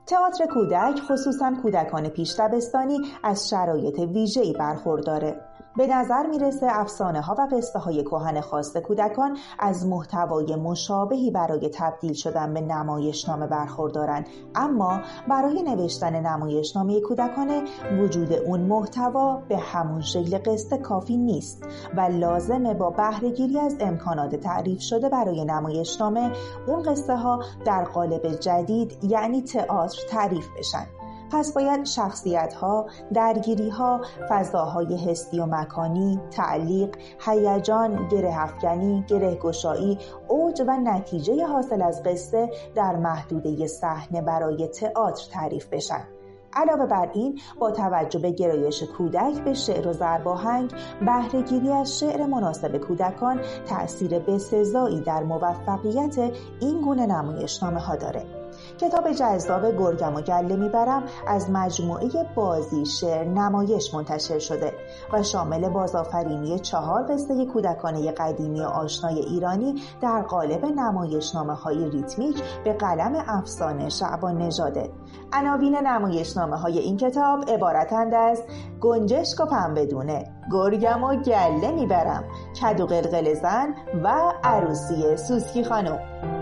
تئاتر کودک خصوصاً کودکان پیش دبستانی از شرایط ویژه‌ای برخورداره. به نظر میرسه افسانه‌ها و قصه‌های کهن خاص کودکان از محتوای مشابهی برای تبدیل شدن به نمایشنامه برخوردارن، اما برای نوشتن نمایشنامه کودکانه وجود اون محتوا به همون شکل قصه کافی نیست و لازمه با بهره‌گیری از امکانات تعریف شده برای نمایشنامه اون قصه ها در قالب جدید یعنی تئاتر تعریف بشن. پس باید شخصیت‌ها، درگیری‌ها، فضاهای حسی و مکانی، تعلیق، هیجان، گره‌افکنی، گره‌گشایی، اوج و نتیجه حاصل از قصه در محدوده صحنه برای تئاتر تعریف بشن. علاوه بر این، با توجه به گرایش کودک به شعر و ضرباهنگ، بهره‌گیری از شعر مناسب کودکان تأثیر بسزایی در موفقیت این گونه نمایشنامه‌ها داره. کتاب جذاب گرگم و گله میبرم از مجموعه بازی شعر نمایش منتشر شده و شامل بازآفرینی 4 قصه کودکانه قدیمی و آشنای ایرانی در قالب نمایشنامه‌های ریتمیک به قلم افسانه شعبان نژاده. عناوین نمایشنامه‌های این کتاب عبارتند از گنجشک و پنبه‌دونه، گرگم و گله میبرم، کدو قلقل زن و عروسی سوسکی خانم.